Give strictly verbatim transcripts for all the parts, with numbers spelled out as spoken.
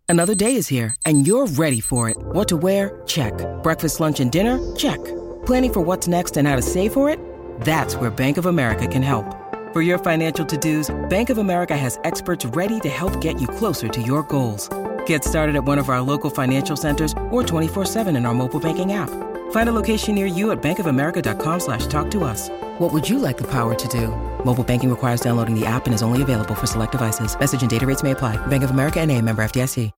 Another day is here, and you're ready for it. What to wear? Check. Breakfast, lunch, and dinner? Check. Planning for what's next and how to save for it? That's where Bank of America can help. For your financial to-dos, Bank of America has experts ready to help get you closer to your goals. Get started at one of our local financial centers or twenty-four seven in our mobile banking app. Find a location near you at bankofamerica.com slash talk to us. What would you like the power to do? Mobile banking requires downloading the app and is only available for select devices. Message and data rates may apply. Bank of America N A, member F D I C.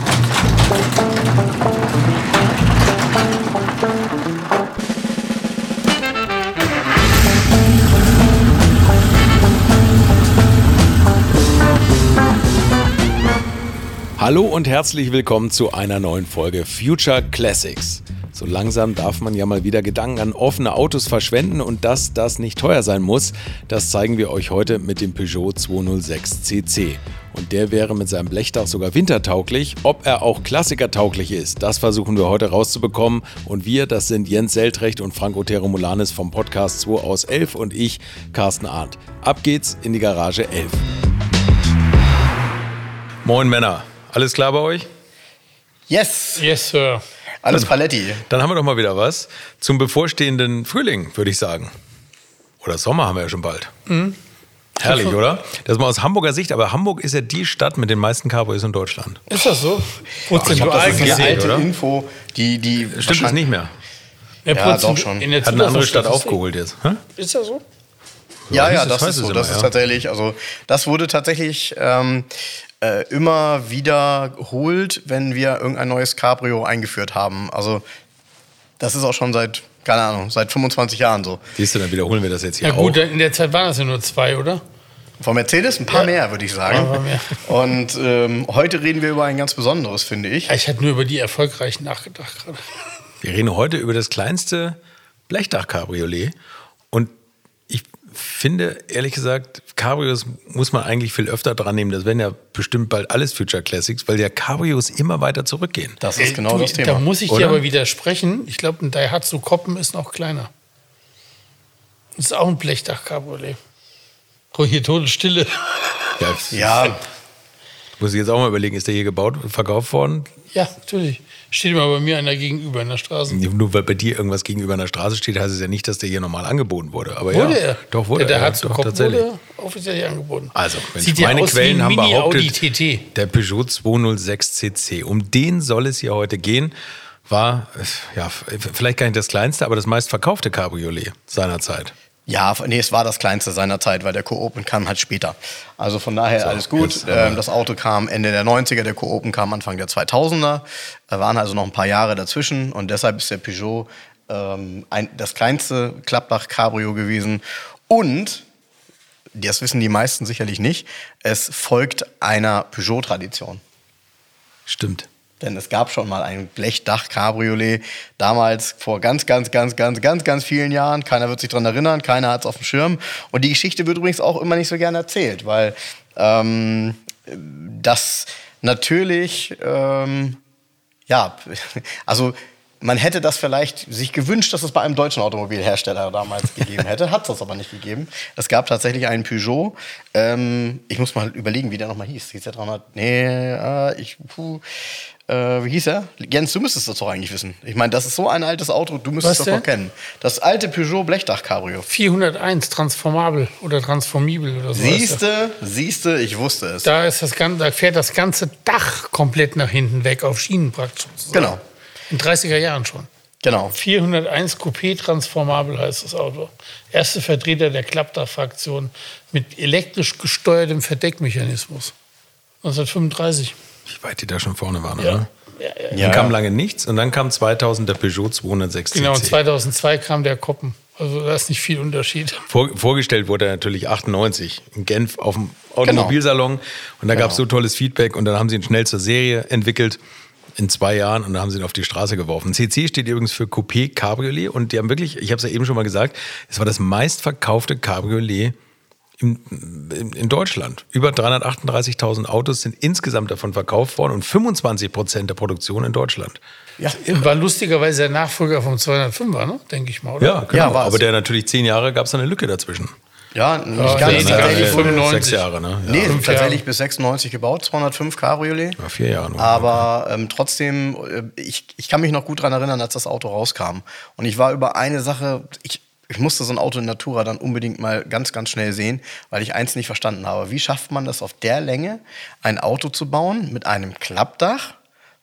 Hallo und herzlich willkommen zu einer neuen Folge Future Classics. So langsam darf man ja mal wieder Gedanken an offene Autos verschwenden und dass das nicht teuer sein muss, das zeigen wir euch heute mit dem Peugeot zweihundertsechs C C. Und der wäre mit seinem Blechdach sogar wintertauglich. Ob er auch klassikertauglich ist, das versuchen wir heute rauszubekommen. Und wir, das sind Jens Seltrecht und Frank Otero Molanis vom Podcast zwei aus elf und ich, Carsten Arndt. Ab geht's in die Garage elf. Moin Männer, alles klar bei euch? Yes! Yes, Sir. Alles Paletti. Dann haben wir doch mal wieder was zum bevorstehenden Frühling, würde ich sagen. Oder Sommer haben wir ja schon bald. Mhm. Herrlich, oder? Das ist mal aus Hamburger Sicht, aber Hamburg ist ja die Stadt mit den meisten Cabrios in Deutschland. Ist das so? Ach, ich glaub, das ist eine gesehen, alte oder? Info, die... die Stimmt das nicht mehr? Ja, Ja, doch schon. In der Hat eine andere Stadt Zulassungsstatistik. aufgeholt jetzt. Hä? Ist das so? Ja, Ja, ja, das das weiß ist es so. immer, Das ist ja. tatsächlich, also das wurde tatsächlich ähm, äh, immer wiederholt, wenn wir irgendein neues Cabrio eingeführt haben. Also das ist auch schon seit, keine Ahnung, seit fünfundzwanzig Jahren so. Siehst du, dann wiederholen wir das jetzt hier Ja gut, auch. in der Zeit waren das ja nur zwei, oder? Von Mercedes ein paar Ja. mehr, würde ich sagen. Ein paar mehr. Und ähm, heute reden wir über ein ganz besonderes, finde ich. Ja, ich hatte nur über die erfolgreichen nachgedacht gerade. Wir reden heute über das kleinste Blechdach-Cabriolet. Und ich finde, ehrlich gesagt, Cabrios muss man eigentlich viel öfter dran nehmen. Das werden ja bestimmt bald alles Future Classics, weil ja Cabrios immer weiter zurückgehen. Das ist genau du, das Thema. Da muss ich Oder? dir aber widersprechen. Ich glaube, ein Daihatsu Koppen ist noch kleiner. Das ist auch ein Blechdach-Cabriolet. Oh, hier Todesstille. Ja, Ja, muss ich jetzt auch mal überlegen, ist der hier gebaut, verkauft worden? Ja, natürlich. Steht immer bei mir einer gegenüber in der Straße. Nur weil bei dir irgendwas gegenüber einer Straße steht, heißt es ja nicht, dass der hier normal angeboten wurde. Aber Wurde ja, er? Doch, wurde der er. Daihatsu Doch, Koppen tatsächlich. wurde offiziell angeboten. Also, wenn Sieht ja meine aus Quellen wie ein haben Mini behauptet, Audi T T. der Peugeot zweihundertsechs C C, um den soll es hier heute gehen, war, ja, vielleicht gar nicht das kleinste, aber das meistverkaufte Cabriolet seinerzeit. Ja, nee, es war das kleinste seiner Zeit, weil der Co-Open kam halt später. Also von daher So, alles gut. jetzt, aber- Ähm, das Auto kam Ende der neunziger, der Co-Open kam Anfang der zweitausender. Da waren also noch ein paar Jahre dazwischen und deshalb ist der Peugeot ähm, ein, das kleinste Klappdach-Cabrio gewesen. Und, das wissen die meisten sicherlich nicht, es folgt einer Peugeot-Tradition. Stimmt. Denn es gab schon mal ein Blechdach-Cabriolet, damals vor ganz, ganz, ganz, ganz, ganz, ganz vielen Jahren. Keiner wird sich dran erinnern, keiner hat es auf dem Schirm. Und die Geschichte wird übrigens auch immer nicht so gerne erzählt, weil ähm, das natürlich, ähm, ja, also man hätte das vielleicht sich gewünscht, dass es bei einem deutschen Automobilhersteller damals gegeben hätte. Hat es aber nicht gegeben. Es gab tatsächlich einen Peugeot. Ähm, ich muss mal überlegen, wie der nochmal hieß. Hieß der dreihundert? Nee, äh, ich... Puh. Äh, wie hieß er? Jens, du müsstest das doch eigentlich wissen. Ich meine, das ist so ein altes Auto, du müsstest Was das doch denn? kennen. Das alte Peugeot Blechdach-Cabrio. vierhunderteins, transformabel oder transformibel oder so. heißt das. Siehste, siehste, ich wusste es. Da, ist das ganze, da fährt das ganze Dach komplett nach hinten weg, auf Schienen praktisch. sozusagen. Genau, In dreißiger Jahren schon. genau. vierhunderteins Coupé transformabel heißt das Auto. Erste Vertreter der Klappdach-Fraktion mit elektrisch gesteuertem Verdeckmechanismus. neunzehnhundertfünfunddreißig. Wie weit die da schon vorne waren, Ja. oder? Ja, ja. Dann Ja, kam ja. lange nichts und dann kam zweitausend der Peugeot zweihundertsechs Genau, und C C. zweitausendzwei kam der Koppen. Also da ist nicht viel Unterschied. Vor, vorgestellt wurde er natürlich achtundneunzig in Genf auf dem Automobilsalon. Und da gab es so tolles Feedback und dann haben sie ihn schnell zur Serie entwickelt in zwei Jahren und dann haben sie ihn auf die Straße geworfen. C C steht übrigens für Coupé Cabriolet und die haben wirklich, ich habe es ja eben schon mal gesagt, es war das meistverkaufte Cabriolet in, in, in Deutschland. Über dreihundertachtunddreißigtausend Autos sind insgesamt davon verkauft worden und fünfundzwanzig Prozent der Produktion in Deutschland. Ja, War lustigerweise der Nachfolger vom zweihundertfünfer, ne? Denke ich mal, oder? Ja, genau. Ja, war's. Aber der natürlich zehn Jahre gab es eine Lücke dazwischen. Ja, nicht Ja, ganz. nee, tatsächlich nee, wurde- fünfundneunzig. Sechs Jahre, ne? Ja. Nee, Fünf tatsächlich Jahre. bis sechsundneunzig gebaut, zweihundertfünf Cabriolet. Ja, vier Jahre nur. Aber ähm, trotzdem, äh, ich, ich kann mich noch gut daran erinnern, als das Auto rauskam. Und ich war über eine Sache, ich, ich musste so ein Auto in Natura dann unbedingt mal ganz, ganz schnell sehen, weil ich eins nicht verstanden habe. Wie schafft man das auf der Länge, ein Auto zu bauen mit einem Klappdach,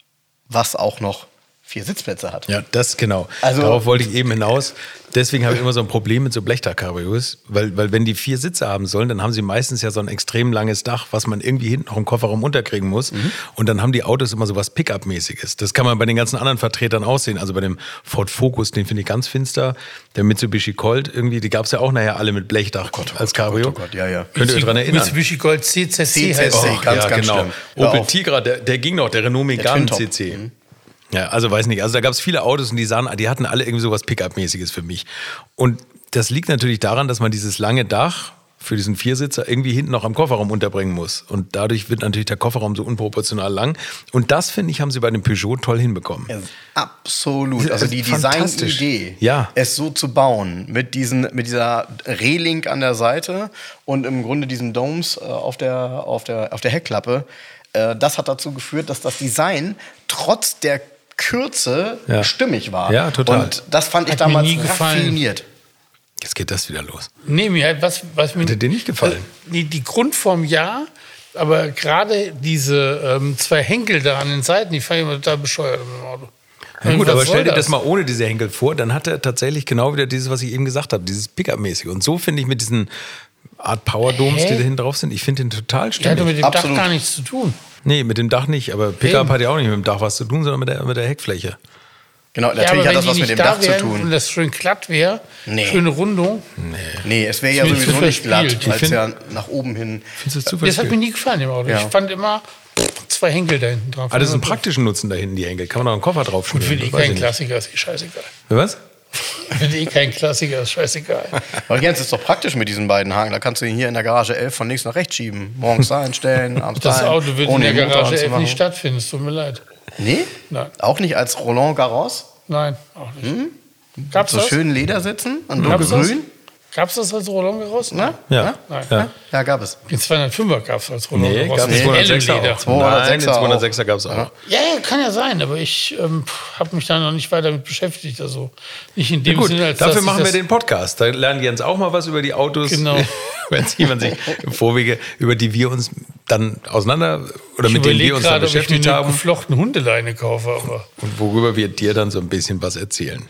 was auch noch vier Sitzplätze hat? Ja, das genau. Also- Darauf wollte ich eben hinaus. Deswegen habe ich immer so ein Problem mit so Blechdach-Cabrios, weil, weil wenn die vier Sitze haben sollen, dann haben sie meistens ja so ein extrem langes Dach, was man irgendwie hinten noch im Kofferraum unterkriegen muss. Mhm. Und dann haben die Autos immer so was Pickup-mäßiges. Das kann man bei den ganzen anderen Vertretern aussehen. Also bei dem Ford Focus, den finde ich ganz finster. Der Mitsubishi Colt, irgendwie, die gab es ja auch nachher alle mit Blechdach als Cabrio. Oh Gott, ja, ja. Könnt ihr euch dran erinnern? Mitsubishi Gold C Z C heißt C Z C. der. Oh, ganz, ja, ganz genau. schlimm. Hör Opel auf. Tigra, der, der ging noch, der Renault Megane Twin-Top. C C. Ja, also weiß nicht. Also da gab es viele Autos und die sahen, die hatten alle irgendwie sowas Pickup-mäßiges für mich. Und das liegt natürlich daran, dass man dieses lange Dach für diesen Viersitzer irgendwie hinten noch am Kofferraum unterbringen muss. Und dadurch wird natürlich der Kofferraum so unproportional lang. Und das, finde ich, haben sie bei dem Peugeot toll hinbekommen. Ja, absolut. Also die Fantastisch. Designidee, Ja. es so zu bauen, mit, diesen, mit dieser Reling an der Seite und im Grunde diesen Domes äh, auf, der, auf, der, auf der Heckklappe, äh, das hat dazu geführt, dass das Design trotz der Kürze Ja. stimmig war. Ja, total. Und das fand ich Hat mir damals nie gefallen. raffiniert. Jetzt geht das wieder los. Nee, mir hat was, was mir. Hat dir den nicht gefallen? Also, die, die Grundform ja, aber gerade diese ähm, zwei Henkel da an den Seiten, die fand ich immer total bescheuert im Auto. Ja, gut, Was aber soll stell dir das mal ohne diese Henkel vor, dann hat er tatsächlich genau wieder dieses, was ich eben gesagt habe, dieses Pickup-mäßige. Und so finde ich mit diesen Art Power-Domes, Hä? die da hinten drauf sind, ich finde den total Der stimmig. hatte mit dem Absolut. Dach gar nichts zu tun. Nee, mit dem Dach nicht, aber Pickup Eben. hat ja auch nicht mit dem Dach was zu tun, sondern mit der, mit der Heckfläche. Genau, Ja, natürlich aber hat wenn das die was mit nicht dem da Dach zu wären tun. und das schön glatt wäre, Nee. schöne Rundung. Nee, es wäre ja Ist mir sowieso zu nicht glatt, verspielt. weil Ich es find- ja nach oben hin... Findest du das zu Das hat mir verspielt? nie gefallen im Auto. Ja. Ich fand immer pff, zwei Henkel da hinten drauf. Ah, das ist ein praktischen Nutzen da hinten, die Henkel. Kann man auch einen Koffer drauf Gut, schnüren. finde ich das weiß kein ich nicht. Klassiker, ist eh scheißegal. Was? Finde ich kein Klassiker, ist scheißegal. Aber Jens, ist doch praktisch mit diesen beiden Haken. Da kannst du ihn hier in der Garage elf von links nach rechts schieben. Morgens da einstellen, abends Das da ein, Auto wird in ohne der den Motor Garage elf anzumachen. nicht stattfinden, es tut mir leid. Nee? Nein. Auch nicht als Roland Garros? Nein, auch nicht. Gab's So das? schönen Ledersitzen und Gab's das? dunkelgrün? Gab's das als Roland Garros? Na? Ja. Nein. Ja. Ja, gab es. Den zweihundertfünfer gab es als Roland Nee, Garros. gab es mit zweihundertsechser hellem Leder. auch. zweihundertsechser Nein, den zweihundertsechser gab es auch. Ja. Ja, ja, kann ja sein, aber ich ähm, habe mich da noch nicht weiter mit beschäftigt. Also nicht in Ja, dem gut, Sinne, als dass dafür ich machen wir das, den Podcast. Da lernen Jens auch mal was über die Autos, Genau. wenn man sich im Vorwege, über die wir uns dann auseinander oder Ich mit denen wir überlege uns dann gerade, ob ich mir beschäftigt eine haben geflochtene Hundeleine kaufe. Aber und worüber wir dir dann so ein bisschen was erzählen.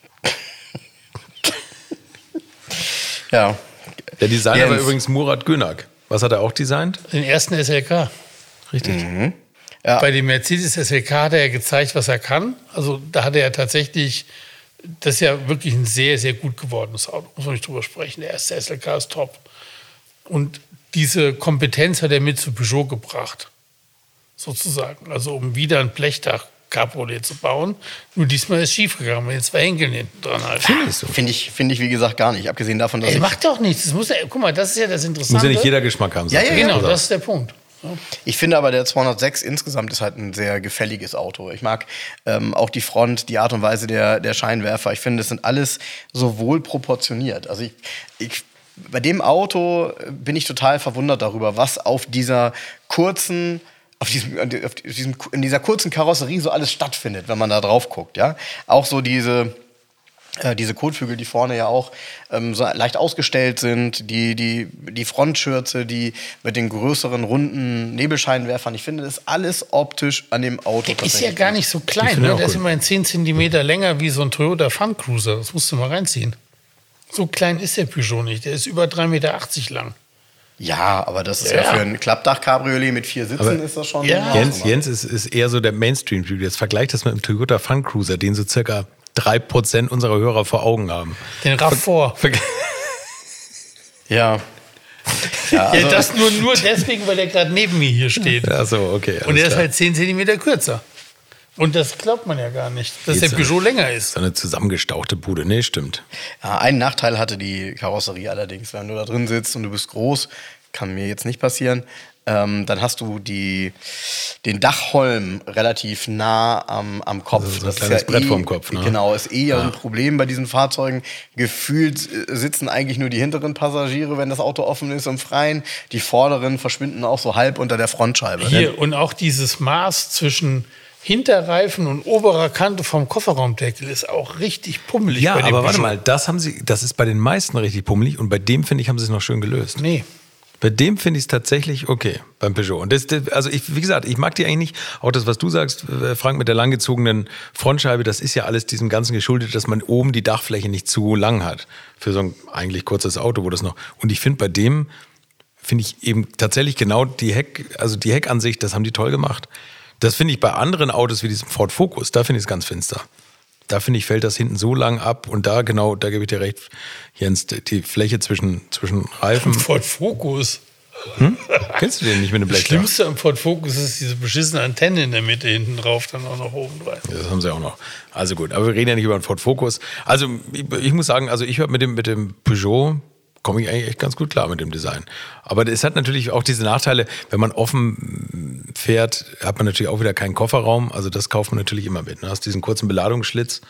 Ja. Der Designer war Jens. übrigens Murat Gönak. Was hat er auch designt? den ersten S L K. Richtig. Ja. Bei dem Mercedes S L K hat er ja gezeigt, was er kann. Also da hat er ja tatsächlich, das ist ja wirklich ein sehr, sehr gut gewordenes Auto. Muss man nicht drüber sprechen. Der erste S L K ist top. Und diese Kompetenz hat er mit zu Peugeot gebracht. Sozusagen. Also um wieder ein Blechdach Cabriolet zu bauen. Nur diesmal ist es schief gegangen, weil jetzt zwei Henkeln hinten dran halt. Findest du? Finde ich, finde ich, wie gesagt, gar nicht. Abgesehen davon, dass Ey, ich... macht doch nichts. Das muss ja, guck mal, das ist ja das Interessante. Muss ja nicht jeder Geschmack haben. Ja, sagt ja, er. Genau, Also, das ist der Punkt. Ja. Ich finde aber, der zweihundertsechs insgesamt ist halt ein sehr gefälliges Auto. Ich mag ähm, auch die Front, die Art und Weise der, der Scheinwerfer. Ich finde, das sind alles so wohl proportioniert. Also ich, ich, bei dem Auto bin ich total verwundert darüber, was auf dieser kurzen, auf diesem, auf diesem, in dieser kurzen Karosserie so alles stattfindet, wenn man da drauf guckt. Ja? Auch so diese... Äh, diese Kotflügel, die vorne ja auch ähm, so leicht ausgestellt sind, die, die, die Frontschürze, die mit den größeren, runden Nebelscheinwerfern. Ich finde, das ist alles optisch an dem Auto Der ist ja tatsächlich gar nicht so Ich klein. finde Ne? auch Der ist gut. immerhin zehn Zentimeter länger wie so ein Toyota Fun Cruiser. Das musst du mal reinziehen. So klein ist der Peugeot nicht. Der ist über drei Meter achtzig lang. Ja, aber das ist ja, Ja. für ein Klappdach-Cabriolet mit vier Sitzen Aber ist das schon... Ja. Jens, Jens ist, ist eher so der Mainstream-Typ. Jetzt vergleich das mit dem Toyota Fun Cruiser, den so circa drei Prozent unserer Hörer vor Augen haben. Den Rav vor. Ver Ja. Ja, also, Ja, das nur, nur deswegen, weil der gerade neben mir hier steht. Achso, okay. alles Und der ist klar. halt zehn Zentimeter kürzer. Und das glaubt man ja gar nicht, dass Jetzt der Peugeot länger ist. So eine zusammengestauchte Bude. Nee, stimmt. ja, einen Nachteil hatte die Karosserie allerdings. Wenn du da drin sitzt und du bist groß, kann mir jetzt nicht passieren, ähm, dann hast du die, den Dachholm relativ nah am, am Kopf. Also so ein das kleines ist ja Brett eh, vorm Kopf, ne? Genau, ist eh ja. Ja. ein Problem bei diesen Fahrzeugen. Gefühlt sitzen eigentlich nur die hinteren Passagiere, wenn das Auto offen ist, im Freien. Die vorderen verschwinden auch so halb unter der Frontscheibe. Hier, und auch dieses Maß zwischen Hinterreifen und oberer Kante vom Kofferraumdeckel ist auch richtig pummelig. Ja, bei dem aber warte Peugeot. mal, das haben sie, das ist bei den meisten richtig pummelig und bei dem, finde ich, haben sie es noch schön gelöst. Nee. Bei dem finde ich es tatsächlich okay, beim Peugeot. Und das, das, also ich, wie gesagt, ich mag die eigentlich nicht. Auch das, was du sagst, Frank, mit der langgezogenen Frontscheibe, das ist ja alles diesem Ganzen geschuldet, dass man oben die Dachfläche nicht zu lang hat. Für so ein eigentlich kurzes Auto, wo das noch. Und ich finde bei dem, finde ich eben tatsächlich genau die Heck, also die Heckansicht, das haben die toll gemacht. Das finde ich bei anderen Autos wie diesem Ford Focus, da finde ich es ganz finster. Da finde ich, fällt das hinten so lang ab und da genau, da gebe ich dir recht, Jens, die Fläche zwischen, zwischen Reifen. Ford Focus. Hm? Kennst du den nicht mit dem Das Blechdach? Schlimmste am Ford Focus ist diese beschissene Antenne in der Mitte hinten drauf, dann auch noch oben drauf. Ja, das haben sie auch noch. Also gut, aber wir reden ja nicht über den Ford Focus. Also ich, ich muss sagen, also ich habe mit dem, mit dem Peugeot, komme ich eigentlich echt ganz gut klar mit dem Design. Aber es hat natürlich auch diese Nachteile, wenn man offen fährt, hat man natürlich auch wieder keinen Kofferraum. Also das kauft man natürlich immer mit. Du hast diesen kurzen Beladungsschlitz.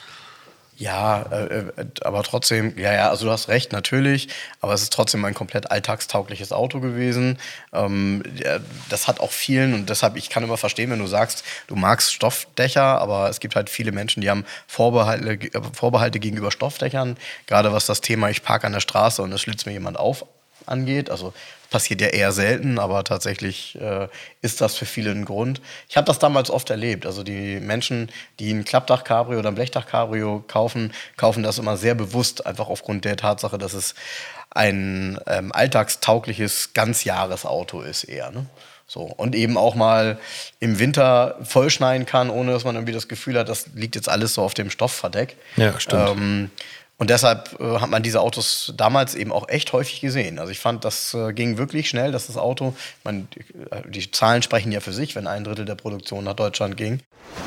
Ja, äh, aber trotzdem, ja, ja, also du hast recht, natürlich, aber es ist trotzdem ein komplett alltagstaugliches Auto gewesen. Ähm, ja, das hat auch vielen, und deshalb, ich kann immer verstehen, wenn du sagst, du magst Stoffdächer, aber es gibt halt viele Menschen, die haben Vorbehalte, Vorbehalte gegenüber Stoffdächern, gerade was das Thema, ich parke an der Straße und es schlitzt mir jemand auf angeht. Also passiert ja eher selten, aber tatsächlich äh, ist das für viele ein Grund. Ich habe das damals oft erlebt. Also die Menschen, die ein Klappdach-Cabrio oder ein Blechdach-Cabrio kaufen, kaufen das immer sehr bewusst, einfach aufgrund der Tatsache, dass es ein ähm, alltagstaugliches Ganzjahresauto ist eher, ne? So, und eben auch mal im Winter vollschneien kann, ohne dass man irgendwie das Gefühl hat, das liegt jetzt alles so auf dem Stoffverdeck. Ja, stimmt. Ähm, Und deshalb äh, hat man diese Autos damals eben auch echt häufig gesehen. Also ich fand, das äh, ging wirklich schnell, dass das Auto, ich meine, die, die Zahlen sprechen ja für sich, wenn ein Drittel der Produktion nach Deutschland ging.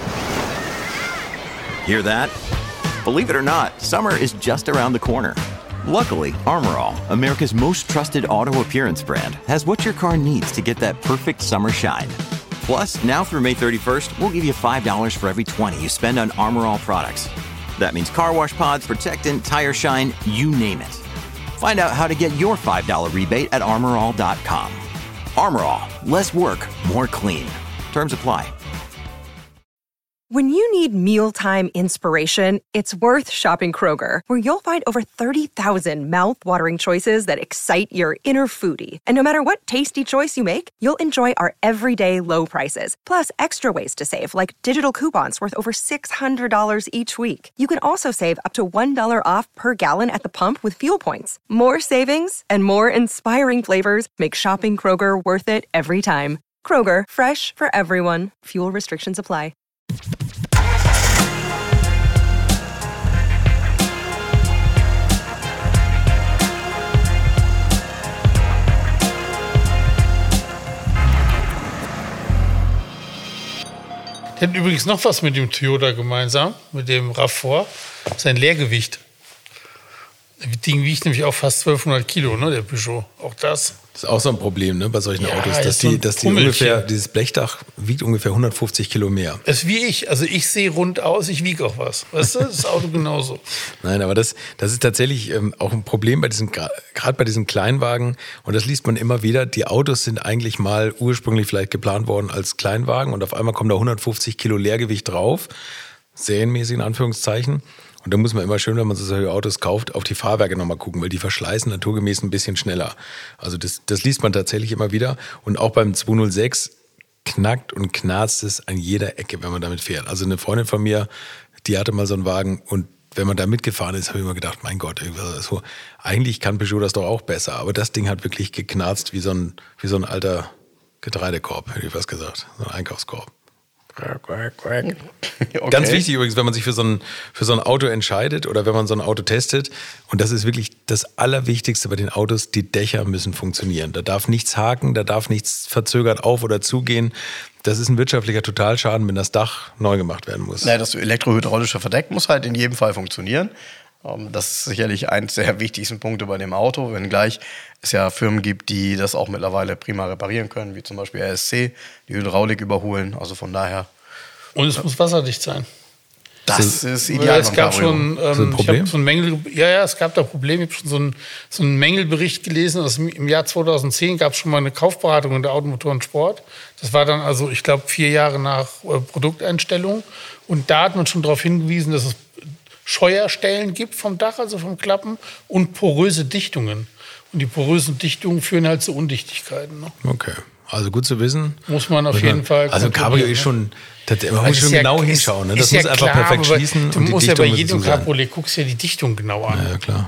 Hear that? Believe it or not, summer is just around the corner. Luckily, Armor All, America's most trusted auto appearance brand, has what your car needs to get that perfect summer shine. Plus, now through May thirty-first, we'll give you five dollars for every twenty you spend on Armor All products. That means car wash pods, protectant, tire shine, you name it. Find out how to get your five dollars rebate at armor all dot com. Armor All, less work, more clean. Terms apply. When you need mealtime inspiration, it's worth shopping Kroger, where you'll find over thirty thousand mouth-watering choices that excite your inner foodie. And no matter what tasty choice you make, you'll enjoy our everyday low prices, plus extra ways to save, like digital coupons worth over six hundred dollars each week. You can also save up to one dollar off per gallon at the pump with fuel points. More savings and more inspiring flavors make shopping Kroger worth it every time. Kroger, fresh for everyone. Fuel restrictions apply. Der hat übrigens noch was mit dem Toyota gemeinsam, mit dem RAV vier, sein Leergewicht. Das Ding wiegt nämlich auch fast zwölfhundert Kilo, ne, der Peugeot. Auch das. Das ist auch so ein Problem, ne, bei solchen Ja, Autos, ist dass so die, ein dass die Pummelchen. ungefähr, dieses Blechdach wiegt ungefähr hundertfünfzig Kilo mehr. Das ist wie ich. Also ich sehe rund aus, ich wiege auch was. Weißt du, das Auto genauso. Nein, aber das, das ist tatsächlich ähm, auch ein Problem bei diesen, gerade bei diesen Kleinwagen. Und das liest man immer wieder. Die Autos sind eigentlich mal ursprünglich vielleicht geplant worden als Kleinwagen und auf einmal kommen da hundertfünfzig Kilo Leergewicht drauf. Serienmäßig in Anführungszeichen. Und da muss man immer schön, wenn man so solche Autos kauft, auf die Fahrwerke nochmal gucken, weil die verschleißen naturgemäß ein bisschen schneller. Also das, das liest man tatsächlich immer wieder. Und auch beim zweihundertsechs knackt und knarzt es an jeder Ecke, wenn man damit fährt. Also eine Freundin von mir, die hatte mal so einen Wagen und wenn man da mitgefahren ist, habe ich immer gedacht, mein Gott, so, eigentlich kann Peugeot das doch auch besser. Aber das Ding hat wirklich geknarzt wie so ein, wie so ein alter Getreidekorb, hätte ich fast gesagt. So ein Einkaufskorb. Okay. Ganz wichtig übrigens, wenn man sich für so, ein, für so ein Auto entscheidet oder wenn man so ein Auto testet, und das ist wirklich das Allerwichtigste bei den Autos, die Dächer müssen funktionieren. Da darf nichts haken, da darf nichts verzögert auf- oder zugehen. Das ist ein wirtschaftlicher Totalschaden, wenn das Dach neu gemacht werden muss. Naja, das elektrohydraulische Verdeck muss halt in jedem Fall funktionieren. Das ist sicherlich eins der wichtigsten Punkte bei dem Auto, wenngleich es ja Firmen gibt, die das auch mittlerweile prima reparieren können, wie zum Beispiel R S C, die Hydraulik überholen. Also von daher. Und es muss wasserdicht sein. Das ist ideal. Es gab schon, ähm, ein Problem? Ich hab so ein Mängel, ja, ja, es gab da Probleme. Ich habe schon so einen, so einen Mängelbericht gelesen. Also im Jahr zweitausendzehn gab es schon mal eine Kaufberatung in der Automotor und Sport. Das war dann also, ich glaube, vier Jahre nach äh, Produkteinstellung. Und da hat man schon darauf hingewiesen, dass es Scheuerstellen gibt vom Dach, also vom Klappen, und poröse Dichtungen. Und die porösen Dichtungen führen halt zu Undichtigkeiten. Ne? Okay, also gut zu wissen. Muss man auf jeden Fall Also Cabrio ist schon, das, man muss schon ja, genau ist, hinschauen. Ne? Das ist muss ja einfach klar, perfekt aber schließen. Du und die musst Dichtung ja bei muss jedem so sein. Cabriolet guckst ja die Dichtung genau an. Ja, klar.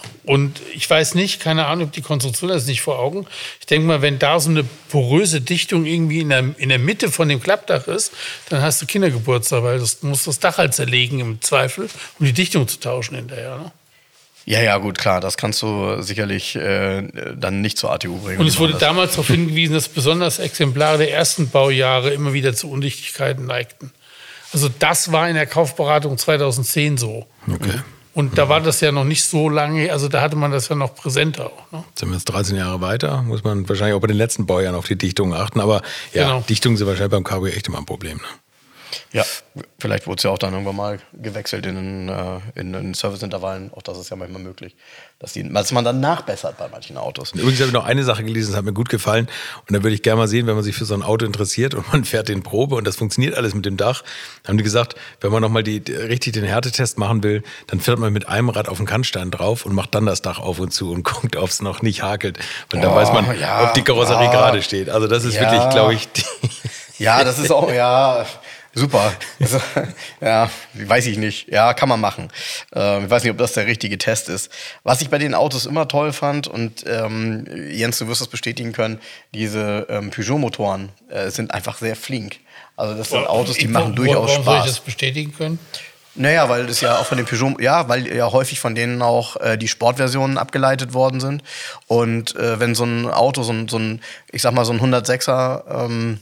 Und ich weiß nicht, keine Ahnung, ob die Konstruktion das ist nicht vor Augen. Ich denke mal, wenn da so eine poröse Dichtung irgendwie in der, in der Mitte von dem Klappdach ist, dann hast du Kindergeburtstag, weil du musst das Dach halt zerlegen im Zweifel, um die Dichtung zu tauschen hinterher. Ne? Ja, ja, gut, klar, das kannst du sicherlich äh, dann nicht zur A T U bringen. Und es wurde damals darauf hingewiesen, dass besonders Exemplare der ersten Baujahre immer wieder zu Undichtigkeiten neigten. Also das war in der Kaufberatung zweitausendzehn so. Okay. Und da war das ja noch nicht so lange, also da hatte man das ja noch präsenter auch. Ne? Sind wir jetzt dreizehn Jahre weiter, muss man wahrscheinlich auch bei den letzten Baujahren auf die Dichtung achten. Aber ja, Genau. Dichtungen sind wahrscheinlich beim Cabrio echt immer ein Problem. Ne? Ja, vielleicht wurde es ja auch dann irgendwann mal gewechselt in den, äh, in den Serviceintervallen. Auch das ist ja manchmal möglich, dass, die, dass man dann nachbessert bei manchen Autos. Übrigens habe ich noch eine Sache gelesen, das hat mir gut gefallen. Und da würde ich gerne mal sehen, wenn man sich für so ein Auto interessiert und man fährt den Probe und das funktioniert alles mit dem Dach. Da haben die gesagt, wenn man nochmal die, die, richtig den Härtetest machen will, dann fährt man mit einem Rad auf den Kannstein drauf und macht dann das Dach auf und zu und guckt, ob es noch nicht hakelt. Und dann Oh, weiß man, ja, ob die Karosserie ja. gerade steht. Also das ist Ja. wirklich, glaube ich, die Ja, das ist auch, ja, super. Also, ja, weiß ich nicht. Ja, kann man machen. Ähm, ich weiß nicht, ob das der richtige Test ist. Was ich bei den Autos immer toll fand, und ähm, Jens, du wirst das bestätigen können, diese ähm, Peugeot-Motoren äh, sind einfach sehr flink. Also das sind Autos, die Ich- machen wo- durchaus warum soll ich Spaß. das bestätigen können? Naja, weil das ja auch von den Peugeot, ja, weil ja häufig von denen auch äh, die Sportversionen abgeleitet worden sind. Und äh, wenn so ein Auto, so ein, so ein, ich sag mal, so ein hundertsechser ähm,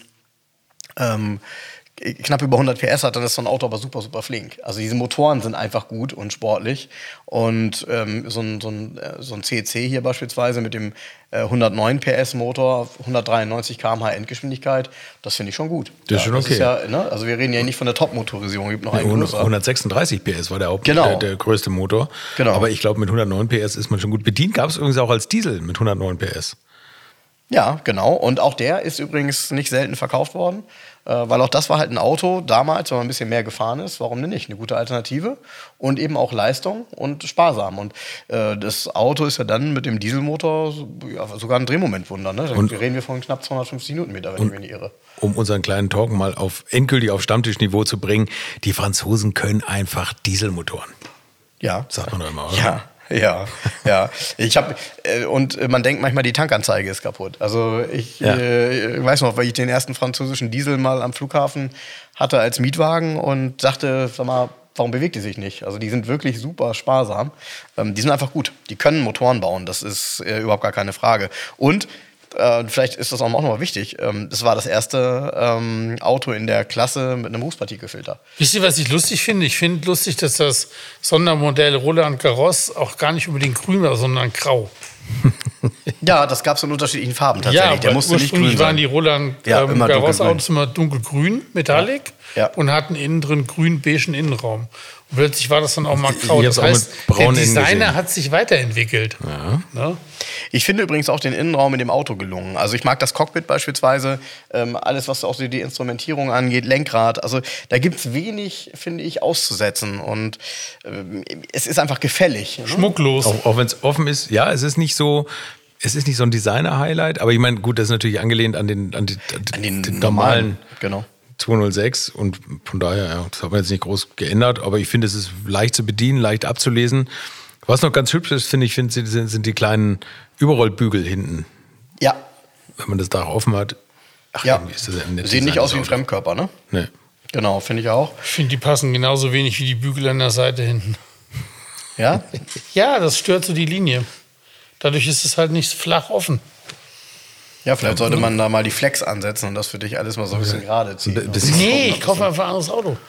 ähm, knapp über hundert P S hat, dann ist so ein Auto aber super, super flink. Also diese Motoren sind einfach gut und sportlich. Und ähm, so, ein, so, ein, äh, so ein C C hier beispielsweise mit dem äh, hundertneun P S Motor, hundertdreiundneunzig Kilometer pro Stunde Endgeschwindigkeit, das finde ich schon gut. Das ist schon okay. Ist ja, ne? Also wir reden ja nicht von der Top-Motorisierung, gibt noch einen hundert- größeren. hundertsechsunddreißig P S war der, Haupt Genau. der, der größte Motor. Genau. Aber ich glaube, mit hundertneun P S ist man schon gut bedient. Gab es übrigens auch als Diesel mit hundertneun P S. Ja, genau. Und auch der ist übrigens nicht selten verkauft worden, äh, weil auch das war halt ein Auto damals, wenn man ein bisschen mehr gefahren ist. Warum denn nicht? Eine gute Alternative und eben auch Leistung und sparsam. Und äh, das Auto ist ja dann mit dem Dieselmotor so- ja, sogar ein Drehmomentwunder. Ne? Da Und- reden wir von knapp zweihundertfünfzig Newtonmeter, wenn ich mich nicht irre. Um unseren kleinen Talk mal auf endgültig auf Stammtischniveau zu bringen, die Franzosen können einfach Dieselmotoren. Ja. Sagt man doch immer, oder? Ja. Ja, ja. Ich habe äh, und äh, man denkt manchmal, die Tankanzeige ist kaputt. Also ich Ja. äh, weiß noch, weil ich den ersten französischen Diesel mal am Flughafen hatte als Mietwagen und dachte, sag mal, warum bewegt die sich nicht? Also die sind wirklich super sparsam. Ähm, die sind einfach gut. Die können Motoren bauen. Das ist äh, überhaupt gar keine Frage. Und äh, vielleicht ist das auch noch mal wichtig. Ähm, das war das erste ähm, Auto in der Klasse mit einem Rußpartikelfilter. Wisst ihr, was ich lustig finde? Ich finde lustig, dass das Sondermodell Roland Garros auch gar nicht unbedingt grün war, sondern grau. Ja, das gab es in unterschiedlichen Farben tatsächlich. Ja, der aber musste nicht grün ursprünglich waren sein. die Roland Ja, ähm, immer Garros dunkelgrün. Autos immer dunkelgrün, Metallic, Ja. und hatten innen drin grün-beigen Innenraum. Und plötzlich war das dann auch mal grau. Ich Das hab's auch heißt, mit braunen der Innen Designer gesehen. hat sich weiterentwickelt. Ne? Ich finde übrigens auch den Innenraum in dem Auto gelungen. Also ich mag das Cockpit beispielsweise, ähm, alles was auch so die Instrumentierung angeht, Lenkrad. Also da gibt es wenig, finde ich, auszusetzen. Und ähm, es ist einfach gefällig. Ne? Schmucklos. Auch, auch wenn es offen ist, ja, es ist nicht so, es ist nicht so ein Designer-Highlight, aber ich meine, gut, das ist natürlich angelehnt an den, an die, An den, den normalen. normalen Genau. zweihundertsechs und von daher, ja, das hat man jetzt nicht groß geändert, aber ich finde, es ist leicht zu bedienen, leicht abzulesen. Was noch ganz hübsch ist, finde ich, find, sind, sind die kleinen Überrollbügel hinten, Ja. wenn man das Dach offen hat. Ach, Ja. irgendwie ist das ein nettes Sieht nicht Design, aus wie ein das Auto. Fremdkörper, ne? Nee. Genau, finde ich auch. Ich finde, die passen genauso wenig wie die Bügel an der Seite hinten. Ja? Ja, das stört so die Linie. Dadurch ist es halt nicht flach offen. Ja, vielleicht sollte man da mal die Flex ansetzen und das für dich alles mal so ein bisschen gerade ziehen. Ein bisschen- Nee, ich kaufe einfach ein anderes Auto.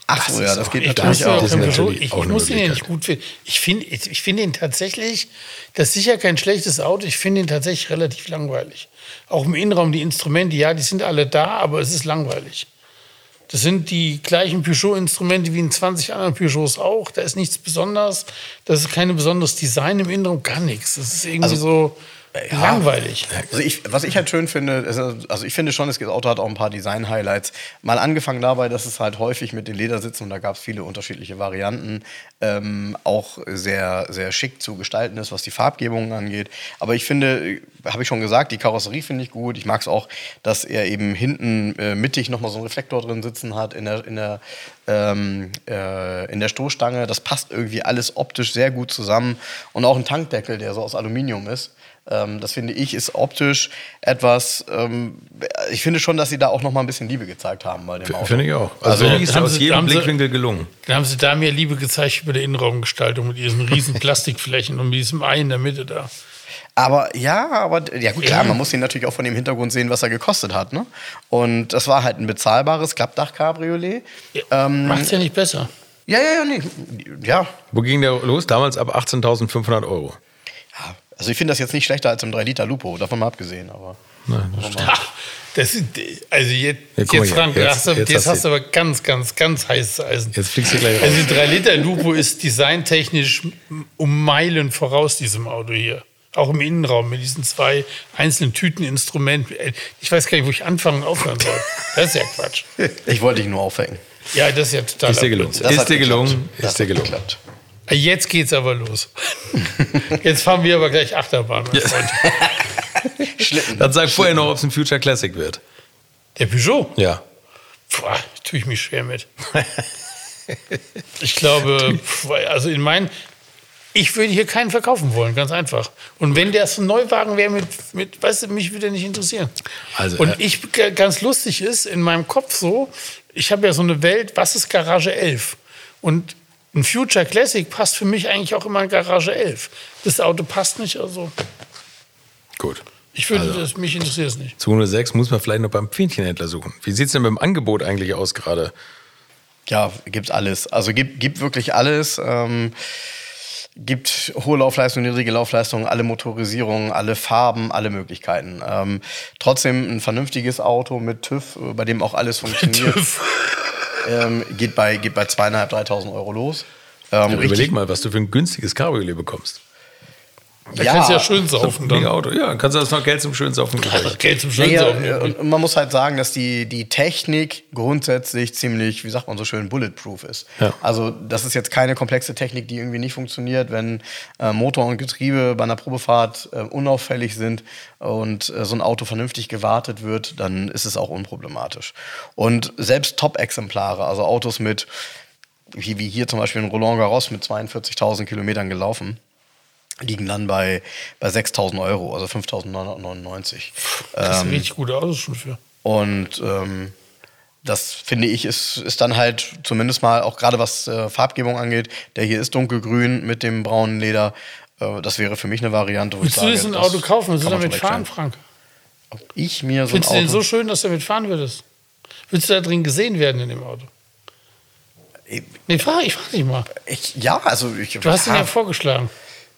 Ach so, ja, das geht Ich, natürlich auch. auch. Ich, natürlich ich, auch ich eine muss ihn ja Möglichkeit. nicht gut finden. Ich finde ich, ich find ihn tatsächlich, das ist sicher kein schlechtes Auto, ich finde ihn tatsächlich relativ langweilig. Auch im Innenraum, die Instrumente, ja, die sind alle da, aber es ist langweilig. Das sind die gleichen Peugeot-Instrumente wie in zwanzig anderen Peugeots auch. Da ist nichts Besonderes. Das ist kein besonderes Design im Innenraum, gar nichts. Das ist irgendwie Also, so ja. langweilig. Also ich, was ich halt schön finde, ist, also ich finde schon, das Auto hat auch ein paar Design-Highlights. Mal angefangen dabei, dass es halt häufig mit den Ledersitzen, und da gab es viele unterschiedliche Varianten, ähm, auch sehr, sehr schick zu gestalten ist, was die Farbgebung angeht. Aber ich finde, habe ich schon gesagt, die Karosserie finde ich gut. Ich mag es auch, dass er eben hinten äh, mittig nochmal so einen Reflektor drin sitzen hat in der, in der Ähm, äh, in der Stoßstange. Das passt irgendwie alles optisch sehr gut zusammen. Und auch ein Tankdeckel, der so aus Aluminium ist. Ähm, das finde ich, ist optisch etwas, ähm, ich finde schon, dass sie da auch noch mal ein bisschen Liebe gezeigt haben bei dem Auto. Finde ich auch. Also, Also, mir ist haben aus Sie- jedem haben Sie- Blickwinkel gelungen. Dann haben sie da mehr Liebe gezeigt über die Innenraumgestaltung mit diesen riesen Plastikflächen und mit diesem Ei in der Mitte da. Aber ja, aber ja gut, klar, man muss ihn natürlich auch von dem Hintergrund sehen, was er gekostet hat. Ne? Und das war halt ein bezahlbares Klappdach-Cabriolet. Ähm, Macht's ja nicht besser. ja, ja, ja, nee. Ja. Wo ging der los? Damals ab achtzehntausendfünfhundert Euro. Ja, also ich finde das jetzt nicht schlechter als im drei Liter Lupo, davon mal abgesehen. Aber Nein, das stimmt. Ach, das ist, also jetzt, Ja, guck mal jetzt hier, Frank, jetzt- hast du, jetzt jetzt, hast hast du- du aber ganz, ganz, ganz heißes Eisen. Jetzt fliegst du gleich raus. Also die drei Liter Lupo ist designtechnisch um Meilen voraus diesem Auto hier. Auch im Innenraum mit diesen zwei einzelnen Tüteninstrumenten. Ich weiß gar nicht, wo ich anfangen und aufhören soll. Das ist ja Quatsch. ich wollte dich nur aufwecken. Ja, das ist ja total Ist dir gelungen. Das Ist hat dir geklappt. gelungen. Das Ist dir hat gelungen. geklappt. Jetzt geht's aber los. Jetzt fahren wir aber gleich Achterbahn. mein Freund. Schlitten. Dann sag vorher noch, ob es ein Future Classic wird. Der Peugeot? Ja. Puh, tue ich mich schwer mit. Ich glaube, puh, also in meinen, ich würde hier keinen verkaufen wollen, ganz einfach. Und wenn der so ein Neuwagen wäre mit, mit, weißt du, mich würde er nicht interessieren. Also, Und äh, ich, g- ganz lustig ist, in meinem Kopf so, ich habe ja so eine Welt, was ist Garage elf? Und ein Future Classic passt für mich eigentlich auch immer in Garage elf. Das Auto passt nicht, also Gut. ich würde, Also. das, mich interessiert es nicht. zweihundertsechs muss man vielleicht noch beim Pfähnchenhändler suchen. Wie sieht es denn mit dem Angebot eigentlich aus gerade? Ja, gibt's alles. Also gibt, gibt wirklich alles. Ähm, gibt hohe Laufleistung, niedrige Laufleistung, alle Motorisierungen, alle Farben, alle Möglichkeiten. Ähm, trotzdem ein vernünftiges Auto mit TÜV, äh, bei dem auch alles funktioniert, ähm, geht bei geht bei zweitausendfünfhundert, dreitausend Euro los. Ähm, Überleg mal, was du für ein günstiges Cabriolet bekommst. Da kannst du ja schön saufen dann. Mega Auto. Ja, dann kannst du das noch Geld zum schönen Saufen Das kriegen. Geld zum schön Ja, saufen. ja, und und man muss halt sagen, dass die, die Technik grundsätzlich ziemlich, wie sagt man so schön, bulletproof ist. Ja. Also das ist jetzt keine komplexe Technik, die irgendwie nicht funktioniert. Wenn äh, Motor und Getriebe bei einer Probefahrt äh, unauffällig sind und äh, so ein Auto vernünftig gewartet wird, dann ist es auch unproblematisch. Und selbst Top-Exemplare, also Autos mit, wie, wie hier zum Beispiel ein Roland Garros mit zweiundvierzigtausend Kilometern gelaufen, liegen dann bei, bei sechstausend Euro, also fünftausendneunhundertneunundneunzig. Das ist Ähm, richtig gut Autos schon für. und ähm, das finde ich, ist, ist dann halt zumindest mal, auch gerade was äh, Farbgebung angeht, der hier ist dunkelgrün mit dem braunen Leder. Äh, das wäre für mich eine Variante, wo Willst ich du sage, das ein das Auto kaufen? Willst du kann man damit schon fahren, wegstellen. Frank? Ob ich mir so Findest du ein den Auto... so schön, dass du damit fahren würdest? Willst du da drin gesehen werden in dem Auto? Ich, Nee, frag, ich frage dich mal. ich, ja, also... Ich, Du hast ihn ja vorgeschlagen.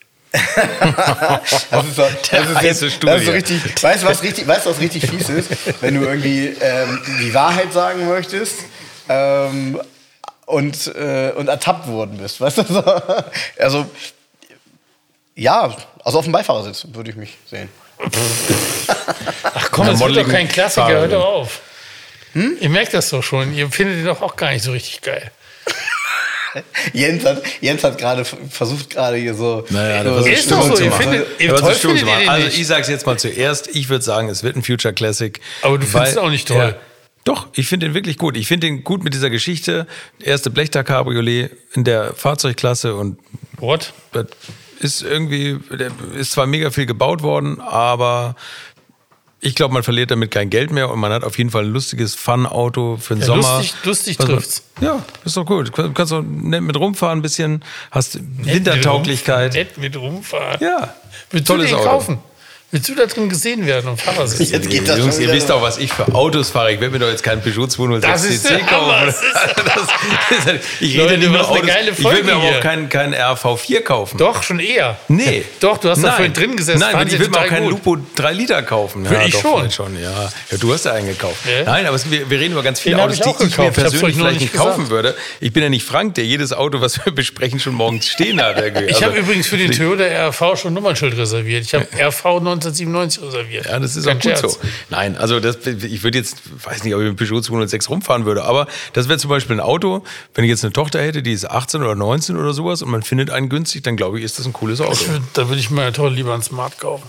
Das ist, so, das ist, heiße jetzt, das ist Studie. so richtig, weißt du, was richtig, weißt, du, was richtig fies ist? Wenn du irgendwie ähm, die Wahrheit sagen möchtest ähm, und, äh, und ertappt worden bist. Weißt du? So? Also, ja, also auf dem Beifahrersitz würde ich mich sehen. Ach komm, Ja, das wird doch moddeligen kein Klassiker, Fahrer. hör doch auf. Hm? Ihr merkt das doch schon, ihr findet ihn doch auch gar nicht so richtig geil. Jens hat, Jens hat gerade versucht, gerade hier so. Naja, so das Ist doch so, zu ihr machen. findet, ihr Aber toll das ist Stimmung findet zu ihr machen. den Also nicht. ich sage es jetzt mal zuerst. Ich würde sagen, es wird ein Future Classic. Aber du findest weil- ihn auch nicht toll. Ja, doch, ich finde den wirklich gut. Ich finde den gut mit dieser Geschichte. Erste Blechdach-Cabriolet in der Fahrzeugklasse und What? das ist irgendwie, der ist zwar mega viel gebaut worden, aber ich glaube, man verliert damit kein Geld mehr und man hat auf jeden Fall ein lustiges Fun-Auto für den Ja, Sommer. lustig- lustig Was man- trifft's. Ja, ist doch gut. Du kannst auch nett mit rumfahren ein bisschen, hast Wintertauglichkeit. Nett mit rumfahren. Ja, Willst du tolles den Auto. kaufen? Willst du da drin gesehen werden und Fahrersitz? Jetzt geht das Jungs, schon ihr wieder wisst doch, was ich für Autos fahre. Ich werde mir doch jetzt keinen Peugeot zweihundertsechs Das ist C C der Hammer, kaufen. das ist- Das ist- ich Leute, rede nur was eine Autos. geile Ich will Folge mir aber hier. auch keinen keinen R V vier kaufen. Doch, schon eher. Nee. Doch, du hast da Nein. vorhin drin gesessen. Nein, fand ich will mir auch total keinen gut. Lupo drei Liter kaufen. Will ich doch, schon. vielleicht schon. Ja. Ja, du hast ja einen gekauft. Ja. Nein, aber es, wir, wir reden über ganz viele Den hab Autos, ich auch die ich mir gekauft. Ich hab's euch persönlich nur vielleicht nicht nicht kaufen gesagt. würde. Ich bin ja nicht Frank, der jedes Auto, was wir besprechen, schon morgens stehen hat. irgendwie. Ich Also, habe übrigens für den Toyota R V schon Nummernschild reserviert. Ich habe R V neunzehnhundertsiebenundneunzig reserviert. Ja, das ist auch Kein gut Scherz. so. Nein, also das, ich würde jetzt, weiß nicht, ob ich mit dem Peugeot zweihundertsechs rumfahren würde, aber das wäre zum Beispiel ein Auto, wenn ich jetzt eine Tochter hätte, die ist achtzehn oder neunzehn oder sowas und man findet einen günstig, dann glaube ich, ist das ein cooles Auto. Ich würd, da würde ich meiner Tochter lieber einen Smart kaufen.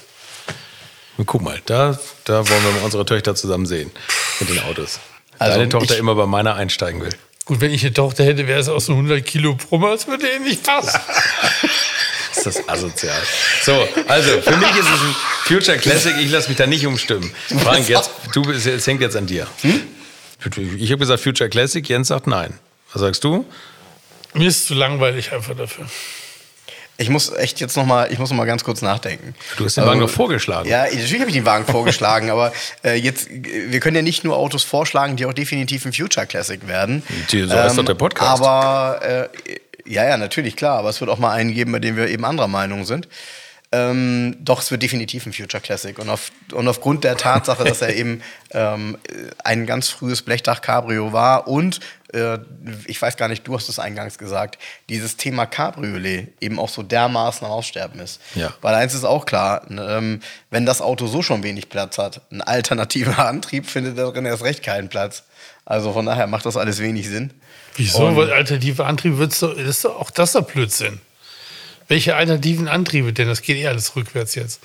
Und guck mal, da, da wollen wir mal unsere Töchter zusammen sehen mit den Autos. Also Deine Tochter ich- immer bei meiner einsteigen will. Gut, wenn ich eine Tochter hätte, wäre es auch so ein hundert Kilo Brummer, das würde ihr nicht passen. Ist das asozial. So, also für mich ist es ein Future Classic, ich lasse mich da nicht umstimmen. Frank, jetzt, du, bist- es hängt jetzt an dir. Ich habe gesagt Future Classic, Jens sagt nein. Was sagst du? Mir ist zu langweilig einfach dafür. Ich muss echt jetzt noch mal, ich muss noch mal ganz kurz nachdenken. Du hast den Wagen doch vorgeschlagen. Ja, natürlich habe ich den Wagen vorgeschlagen, aber äh, jetzt, wir können ja nicht nur Autos vorschlagen, die auch definitiv ein Future Classic werden. Die- so heißt doch der Podcast. Aber, äh, ja, ja, natürlich, klar, aber es wird auch mal einen geben, bei dem wir eben anderer Meinung sind. Ähm, doch, es wird definitiv ein Future Classic. Und, auf, und aufgrund der Tatsache, dass er eben ähm, ein ganz frühes Blechdach-Cabrio war und, äh, ich weiß gar nicht, du hast es eingangs gesagt, dieses Thema Cabriolet eben auch so dermaßen am Aussterben ist. Ja. Weil eins ist auch klar, ähm, wenn das Auto so schon wenig Platz hat, ein alternativer Antrieb findet darin erst recht keinen Platz. Also von daher macht das alles wenig Sinn. Wieso? Und- Weil alternative Antriebe wird's doch, das ist doch auch das ist doch Blödsinn. Welche alternativen Antriebe denn? Das geht eh alles rückwärts jetzt.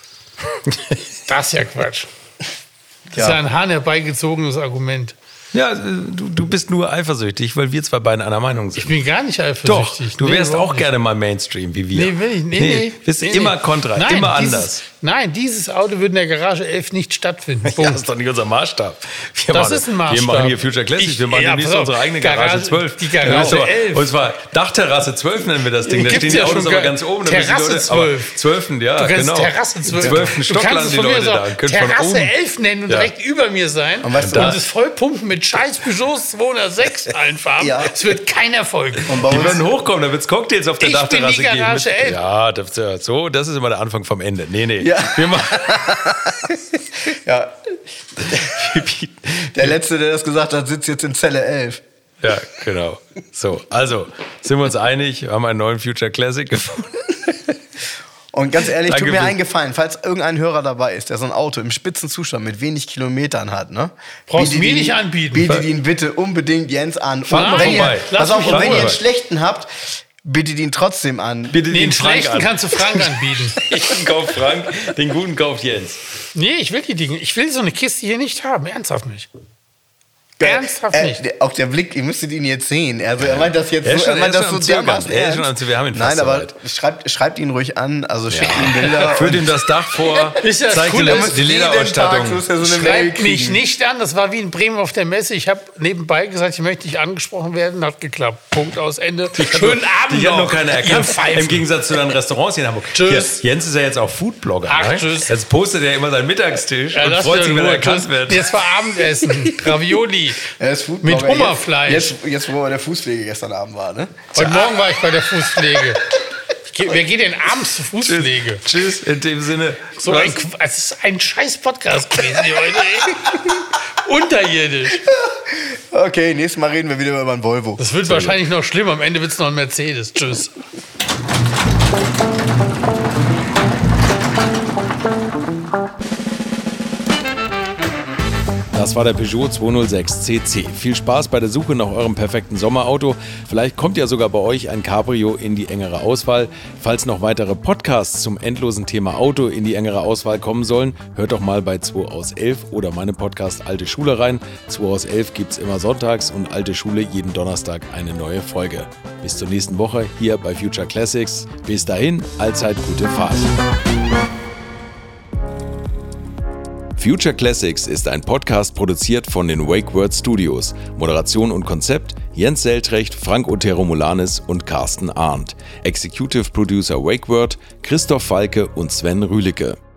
Das ist ja Quatsch. Das Ja. ist ja ein Hahn herbeigezogenes Argument. Ja, du, du bist nur eifersüchtig, weil wir zwei beiden einer Meinung sind. Ich bin gar nicht Doch, eifersüchtig. du Nee, wärst überhaupt auch nicht. gerne mal Mainstream wie wir. Nee, will ich. Nee, nee. Bist nee, immer nee. kontra, Nein, immer dieses, anders. Nein, dieses Auto würde in der Garage elf nicht stattfinden. Ja, Punkt. das ist doch nicht unser Maßstab. Wir Das machen, ist ein Maßstab. Wir machen hier Future Classics, Ich- wir machen ja, demnächst pass auf, unsere eigene Garage, Garage- zwölf. die Garage Ja, elf. Und zwar Dachterrasse zwölf nennen wir das Ding. Da Gibt's stehen die ja Autos schon aber gar- ganz oben. damit die Terrasse Leute- aber zwölf. zwölften, ja, Du kannst genau. Terrasse zwölf. Im zwölften Stock du kannst landen es die von mir Leute so da. Können von Terrasse oben. elf nennen und Ja. direkt über mir sein. Und weißt Und, du- das vollpumpen mit scheiß Peugeots zweihundertsechs einfahren. Ja. Es wird kein Erfolg. Und bei Die uns- werden hochkommen, da wird es Cocktails auf der Ich bin Dachterrasse die Garage geben. elf. Ja, das, ja, so, das ist immer der Anfang vom Ende. Nee, nee. Ja. Wir machen, Ja. Der Letzte, der das gesagt hat, sitzt jetzt in Zelle elf. ja, genau. So, also, sind wir uns einig, wir haben einen neuen Future Classic gefunden. Und ganz ehrlich, Danke tut mir für- einen Gefallen, falls irgendein Hörer dabei ist, der so ein Auto im Spitzenzustand mit wenig Kilometern hat, ne? Brauchst bietet mir ihn- nicht anbieten. Bietet ihn bitte unbedingt Jens an. Fahr Und mal wenn vorbei. ihr, Lass pass auf, mich und in wenn Ruhe. ihr einen schlechten habt, bietet ihn trotzdem an. Bitte Nee, den den Frank schlechten an. kannst du Frank anbieten. Den kauft Frank, den guten kauft Jens. Nee, ich will die Dinge. Ich will so eine Kiste hier nicht haben. Ernsthaft nicht. Ernsthaft Äh, nicht. der, auch der Blick, ihr müsstet ihn jetzt sehen. Also er meint das jetzt Er ist so, schon- er meint er ist das schon so am Zögern. dermaßen Er ist ernst. schon am Zögern. Wir haben ihn fast Nein, aber soweit. schreibt, schreibt ihn ruhig an, also schickt ihm Bilder. Führt und- ihm das Dach vor, Ist ja das zeigt Coole, ihm muss die jeden Tag Lederausstattung. muss er so eine Mail Schreibt mich kriegen. nicht an. Das war wie in Bremen auf der Messe. Ich habe nebenbei gesagt, ich möchte nicht angesprochen werden. Hat geklappt. Punkt aus Ende. Schönen Abend Die hat noch. noch keiner Ihr erkannt. Pfeifen. Im Gegensatz zu deinen Restaurants hier in Hamburg. Tschüss. Hier, Jens ist ja jetzt auch Foodblogger. Ach, ne? tschüss. Jetzt postet er immer seinen Mittagstisch Ja, und lass freut mich sich, in wenn er Ruhe. erkannt Tschüss. wird. Jetzt war Abendessen. Ravioli. Er ist Mit Foodblogger. Hummerfleisch. Jetzt, jetzt, wo er der Fußpflege gestern Abend war, ne? Heute Morgen war ich bei der Fußpflege. Ich geh, wer geht denn abends zur Fußpflege? Tschüss, in dem Sinne. So ein, Qu- es ist ein scheiß Podcast gewesen hier heute. Ey. Unterirdisch. Okay, nächstes Mal reden wir wieder über einen Volvo. Das wird wahrscheinlich noch schlimmer. Am Ende wird es noch ein Mercedes. Tschüss. Das war der Peugeot zweihundertsechs C C. Viel Spaß bei der Suche nach eurem perfekten Sommerauto. Vielleicht kommt ja sogar bei euch ein Cabrio in die engere Auswahl. Falls noch weitere Podcasts zum endlosen Thema Auto in die engere Auswahl kommen sollen, hört doch mal bei zwei aus elf oder meinem Podcast Alte Schule rein. zwei aus elf gibt's immer sonntags und Alte Schule jeden Donnerstag eine neue Folge. Bis zur nächsten Woche hier bei Future Classics. Bis dahin, allzeit gute Fahrt. Future Classics ist ein Podcast produziert von den Wake Word Studios. Moderation und Konzept Jens Seltrecht, Frank Otero Molanis und Carsten Arndt. Executive Producer Wake Word Christoph Falke und Sven Rühlicke.